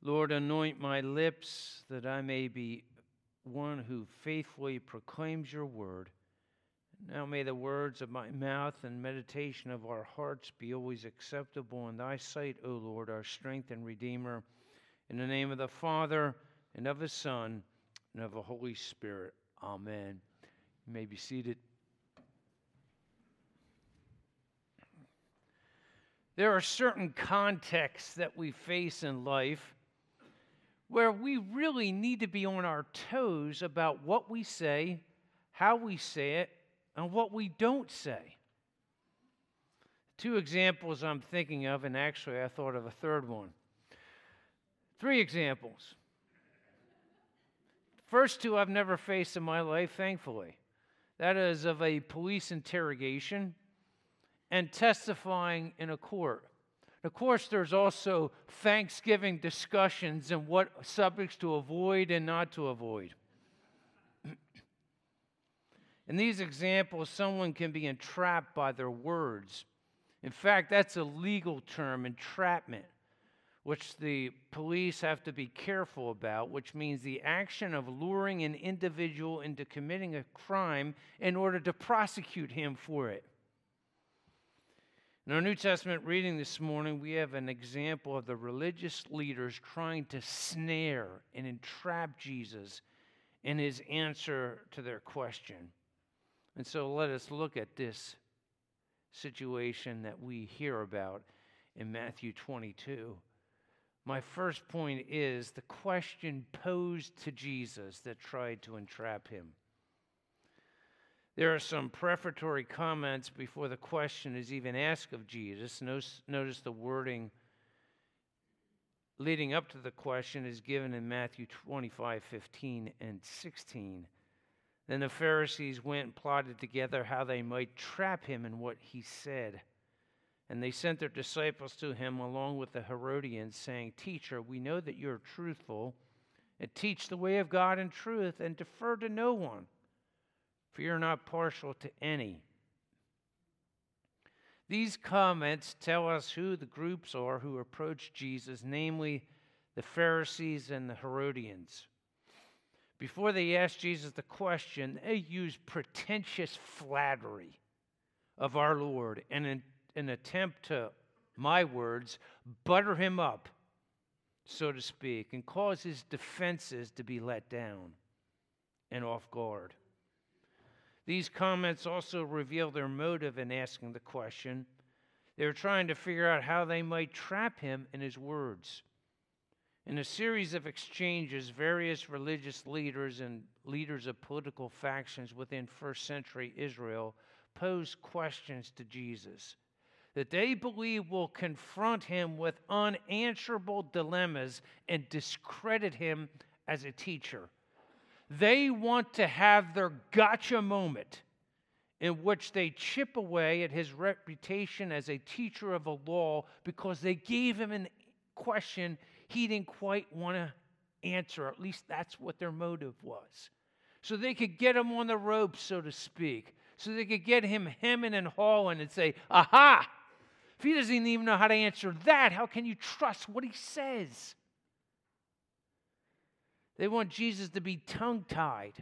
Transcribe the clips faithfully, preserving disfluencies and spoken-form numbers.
Lord, anoint my lips that I may be one who faithfully proclaims your word. Now may the words of my mouth and meditation of our hearts be always acceptable in thy sight, O Lord, our strength and Redeemer. In the name of the Father, and of the Son, and of the Holy Spirit. Amen. You may be seated. There are certain contexts that we face in life where we really need to be on our toes about what we say, how we say it, and what we don't say. Two examples I'm thinking of, and actually I thought of a third one. Three examples. First two I've never faced in my life, thankfully. That is of a police interrogation and testifying in a court. Of course, there's also Thanksgiving discussions and what subjects to avoid and not to avoid. In these examples, someone can be entrapped by their words. In fact, that's a legal term, entrapment, which the police have to be careful about, which means the action of luring an individual into committing a crime in order to prosecute him for it. In our New Testament reading this morning, we have an example of the religious leaders trying to snare and entrap Jesus in his answer to their question. And so let us look at this situation that we hear about in Matthew twenty-two. My first point is the question posed to Jesus that tried to entrap him. There are some prefatory comments before the question is even asked of Jesus. Notice, notice the wording leading up to the question is given in Matthew twenty-five, fifteen, and sixteen. Then the Pharisees went and plotted together how they might trap him in what he said. And they sent their disciples to him along with the Herodians, saying, "Teacher, we know that you are truthful, and teach the way of God in truth, and defer to no one, for you're not partial to any." These comments tell us who the groups are who approached Jesus, namely the Pharisees and the Herodians. Before they asked Jesus the question, they used pretentious flattery of our Lord and in an attempt to, my words, butter him up, so to speak, and cause his defenses to be let down and off guard. These comments also reveal their motive in asking the question. They were trying to figure out how they might trap him in his words. In a series of exchanges, various religious leaders and leaders of political factions within first century Israel posed questions to Jesus that they believe will confront him with unanswerable dilemmas and discredit him as a teacher. They want to have their gotcha moment in which they chip away at his reputation as a teacher of the law because they gave him a question he didn't quite want to answer. At least that's what their motive was. So they could get him on the ropes, so to speak. So they could get him hemming and hawing and say, aha! If he doesn't even know how to answer that, how can you trust what he says? They want Jesus to be tongue-tied.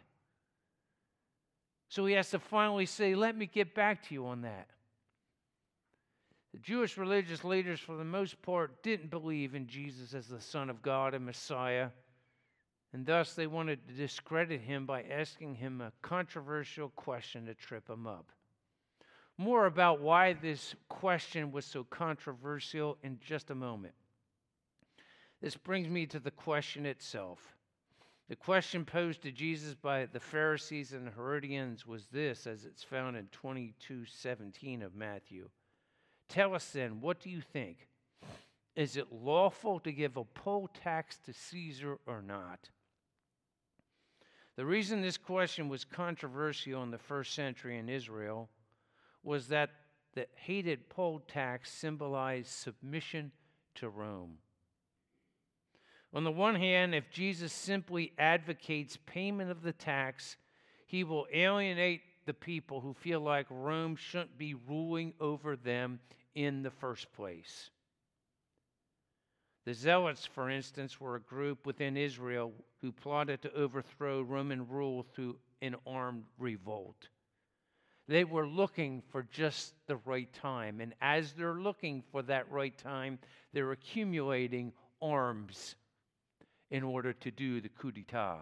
So he has to finally say, let me get back to you on that. The Jewish religious leaders, for the most part, didn't believe in Jesus as the Son of God and Messiah, and thus they wanted to discredit him by asking him a controversial question to trip him up. More about why this question was so controversial in just a moment. This brings me to the question itself. The question posed to Jesus by the Pharisees and the Herodians was this, as it's found in twenty-two seventeen of Matthew. Tell us then, what do you think? Is it lawful to give a poll tax to Caesar or not? The reason this question was controversial in the first century in Israel was that the hated poll tax symbolized submission to Rome. On the one hand, if Jesus simply advocates payment of the tax, he will alienate the people who feel like Rome shouldn't be ruling over them in the first place. The Zealots, for instance, were a group within Israel who plotted to overthrow Roman rule through an armed revolt. They were looking for just the right time, and as they're looking for that right time, they're accumulating arms in order to do the coup d'etat.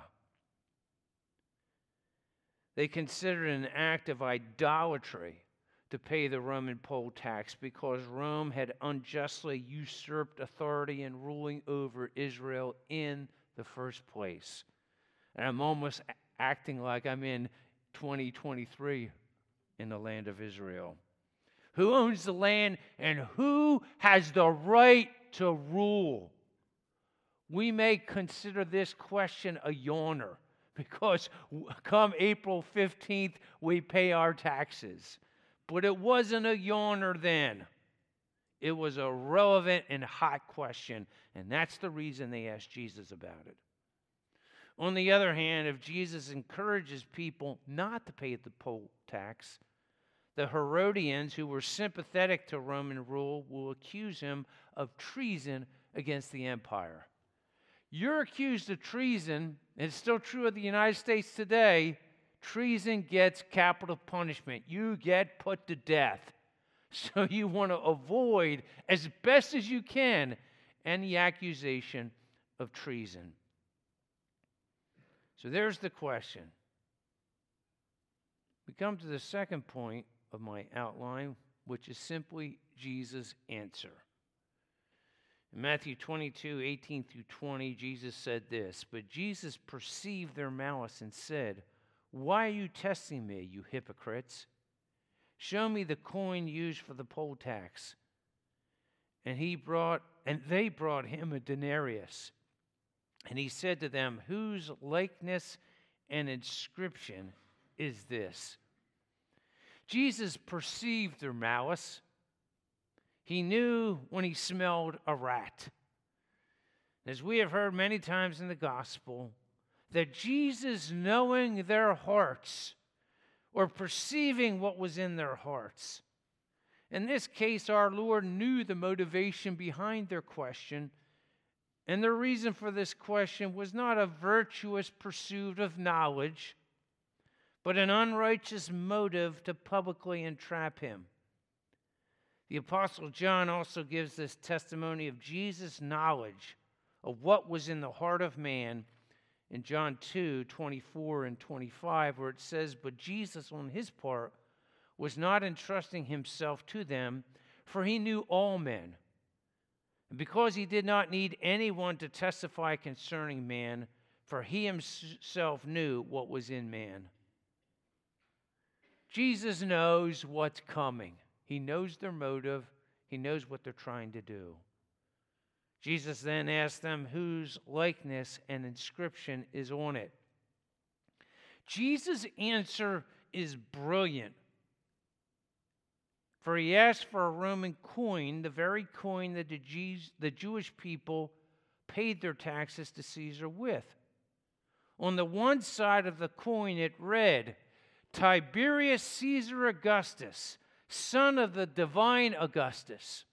They considered it an act of idolatry to pay the Roman poll tax because Rome had unjustly usurped authority in ruling over Israel in the first place. And I'm almost acting like I'm in twenty twenty-three in the land of Israel. Who owns the land and who has the right to rule? We may consider this question a yawner because come April fifteenth, we pay our taxes. But it wasn't a yawner then. It was a relevant and hot question, and that's the reason they asked Jesus about it. On the other hand, if Jesus encourages people not to pay the poll tax, the Herodians, who were sympathetic to Roman rule, will accuse him of treason against the empire. You're accused of treason, and it's still true of the United States today. Treason gets capital punishment. You get put to death. So you want to avoid, as best as you can, any accusation of treason. So there's the question. We come to the second point of my outline, which is simply Jesus' answer. In Matthew twenty-two, eighteen through twenty, Jesus said this, "But Jesus perceived their malice and said, 'Why are you testing me, you hypocrites? Show me the coin used for the poll tax.' And he brought, and they brought him a denarius. And he said to them, 'Whose likeness and inscription is this?'" Jesus perceived their malice. He knew when he smelled a rat. As we have heard many times in the gospel, that Jesus, knowing their hearts or perceiving what was in their hearts. In this case, our Lord knew the motivation behind their question, and the reason for this question was not a virtuous pursuit of knowledge, but an unrighteous motive to publicly entrap him. The Apostle John also gives this testimony of Jesus' knowledge of what was in the heart of man in John two, twenty-four and twenty-five, where it says, "But Jesus on his part was not entrusting himself to them, for he knew all men. And because he did not need anyone to testify concerning man, for he himself knew what was in man." Jesus knows what's coming. He knows their motive. He knows what they're trying to do. Jesus then asked them whose likeness and inscription is on it. Jesus' answer is brilliant. For he asked for a Roman coin, the very coin that the, Jews, the Jewish people paid their taxes to Caesar with. On the one side of the coin it read, "Tiberius Caesar Augustus, son of the divine Augustus."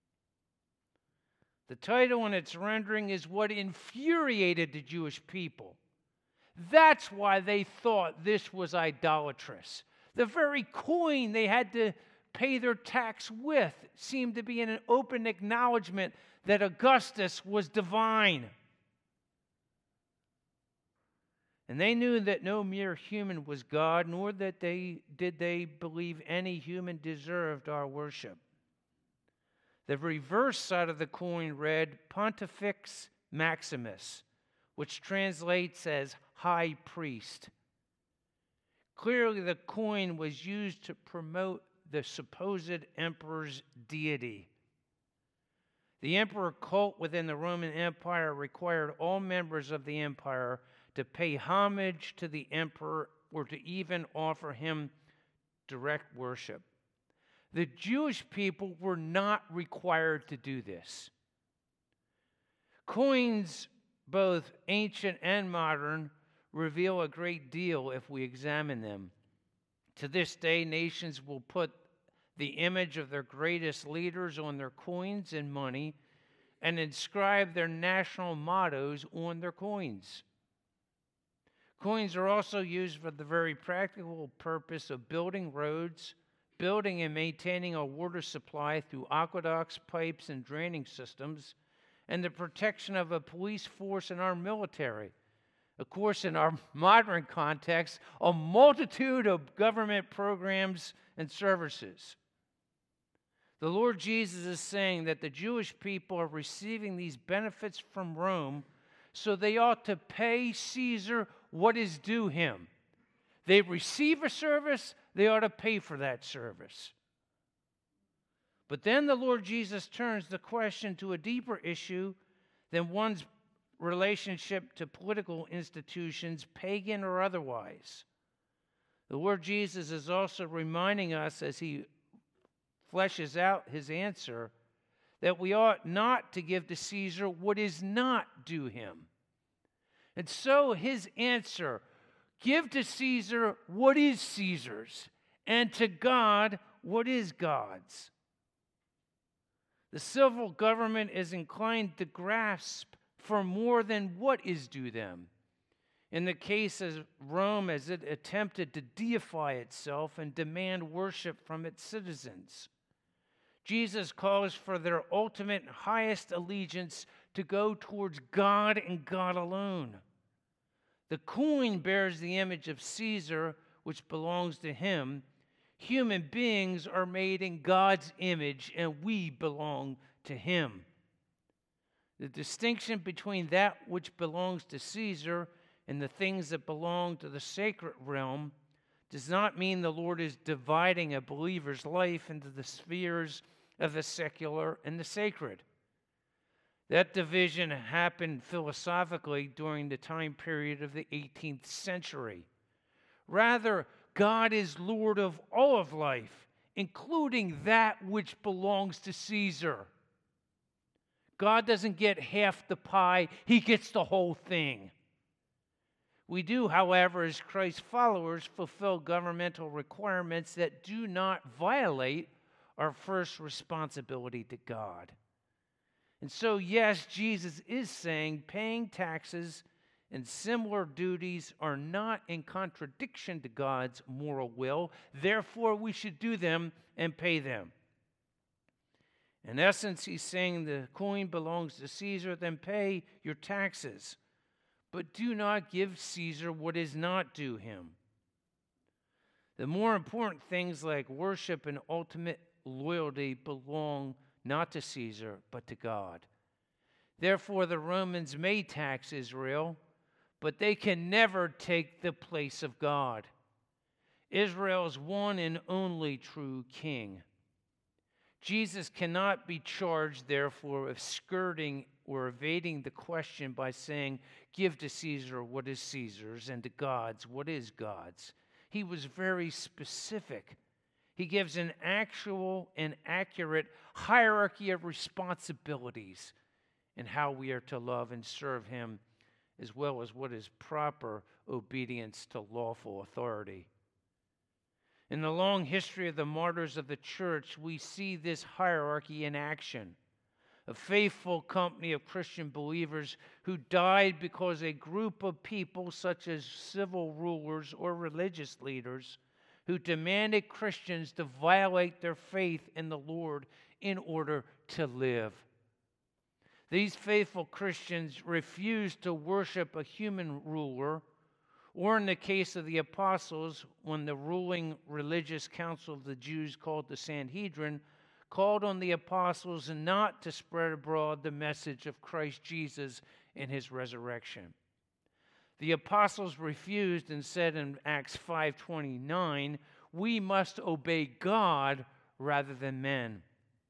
The title and its rendering is what infuriated the Jewish people. That's why they thought this was idolatrous. The very coin they had to pay their tax with seemed to be an open acknowledgement that Augustus was divine. And they knew that no mere human was God, nor that they did they believe any human deserved our worship. The reverse side of the coin read Pontifex Maximus, which translates as high priest. Clearly, the coin was used to promote the supposed emperor's deity. The emperor cult within the Roman Empire required all members of the empire to pay homage to the emperor or to even offer him direct worship. The Jewish people were not required to do this. Coins, both ancient and modern, reveal a great deal if we examine them. To this day, nations will put the image of their greatest leaders on their coins and money, and inscribe their national mottos on their coins. Coins are also used for the very practical purpose of building roads, building and maintaining a water supply through aqueducts, pipes, and draining systems, and the protection of a police force and our military. Of course, in our modern context, a multitude of government programs and services. The Lord Jesus is saying that the Jewish people are receiving these benefits from Rome, so they ought to pay Caesar what is due him. They receive a service, they ought to pay for that service. But then the Lord Jesus turns the question to a deeper issue than one's relationship to political institutions, pagan or otherwise. The Lord Jesus is also reminding us, as he fleshes out his answer, that we ought not to give to Caesar what is not due him. And so his answer, give to Caesar what is Caesar's, and to God what is God's. The civil government is inclined to grasp for more than what is due them. In the case of Rome, as it attempted to deify itself and demand worship from its citizens, Jesus calls for their ultimate highest allegiance to go towards God and God alone. The coin bears the image of Caesar, which belongs to him. Human beings are made in God's image, and we belong to him. The distinction between that which belongs to Caesar and the things that belong to the sacred realm does not mean the Lord is dividing a believer's life into the spheres of the secular and the sacred. That division happened philosophically during the time period of the eighteenth century. Rather, God is Lord of all of life, including that which belongs to Caesar. God doesn't get half the pie, he gets the whole thing. We do, however, as Christ's followers, fulfill governmental requirements that do not violate our first responsibility to God. And so, yes, Jesus is saying paying taxes and similar duties are not in contradiction to God's moral will. Therefore, we should do them and pay them. In essence, he's saying the coin belongs to Caesar, then pay your taxes. But do not give Caesar what is not due him. The more important things like worship and ultimate loyalty belong not to Caesar, but to God. Therefore, the Romans may tax Israel, but they can never take the place of God. Israel's one and only true king. Jesus cannot be charged, therefore, of skirting or evading the question by saying, give to Caesar what is Caesar's and to God's what is God's. He was very specific. He gives an actual and accurate hierarchy of responsibilities in how we are to love and serve him, as well as what is proper obedience to lawful authority. In the long history of the martyrs of the church, we see this hierarchy in action. A faithful company of Christian believers who died because a group of people, such as civil rulers or religious leaders, who demanded Christians to violate their faith in the Lord in order to live. These faithful Christians refused to worship a human ruler, or in the case of the apostles, when the ruling religious council of the Jews, called the Sanhedrin, called on the apostles not to spread abroad the message of Christ Jesus and his resurrection. The apostles refused and said in Acts five twenty-nine, we must obey God rather than men.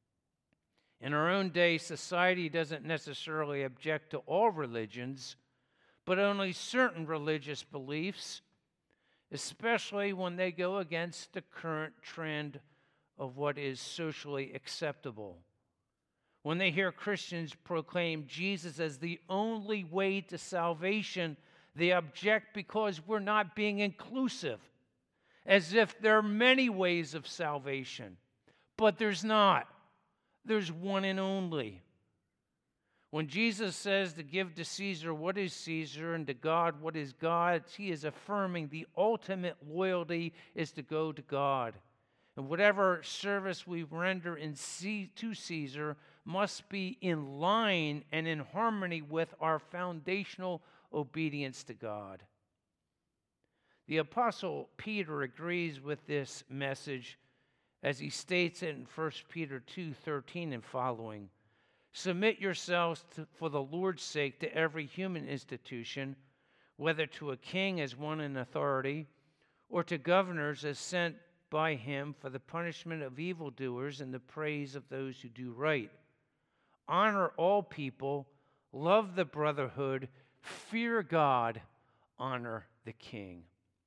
In our own day, society doesn't necessarily object to all religions, but only certain religious beliefs, especially when they go against the current trend of what is socially acceptable. When they hear Christians proclaim Jesus as the only way to salvation, they object because we're not being inclusive, as if there are many ways of salvation. But there's not. There's one and only. When Jesus says to give to Caesar what is Caesar and to God what is God's, he is affirming the ultimate loyalty is to go to God. And whatever service we render in C- to Caesar must be in line and in harmony with our foundational obedience to God. The Apostle Peter agrees with this message as he states it in First Peter two thirteen and following. Submit yourselves to, for the Lord's sake to every human institution, whether to a king as one in authority, or to governors as sent by him for the punishment of evildoers and the praise of those who do right. Honor all people, love the brotherhood, fear God, honor the king.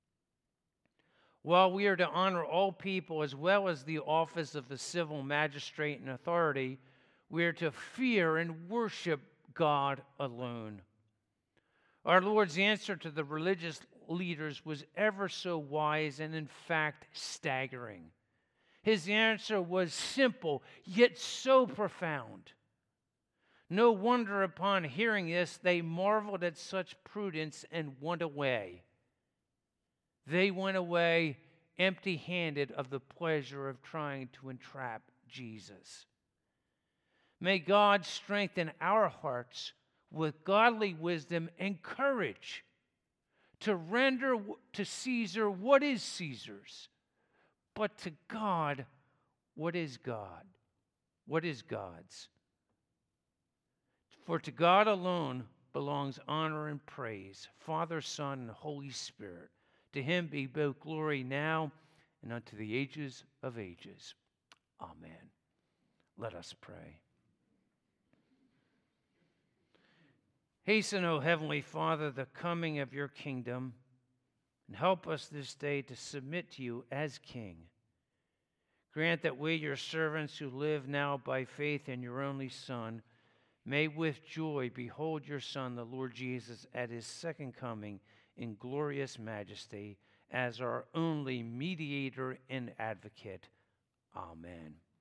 While we are to honor all people as well as the office of the civil magistrate and authority, we are to fear and worship God alone. Our Lord's answer to the religious leaders was ever so wise and, in fact, staggering. His answer was simple, yet so profound. No wonder upon hearing this, they marveled at such prudence and went away. They went away empty-handed of the pleasure of trying to entrap Jesus. May God strengthen our hearts with godly wisdom and courage to render to Caesar what is Caesar's, but to God what is God, what is God's. For to God alone belongs honor and praise, Father, Son, and Holy Spirit. To him be both glory now and unto the ages of ages. Amen. Let us pray. Hasten, O Heavenly Father, the coming of your kingdom, and help us this day to submit to you as King. Grant that we, your servants who live now by faith in your only Son, may with joy behold your Son, the Lord Jesus, at his second coming in glorious majesty as our only mediator and advocate. Amen.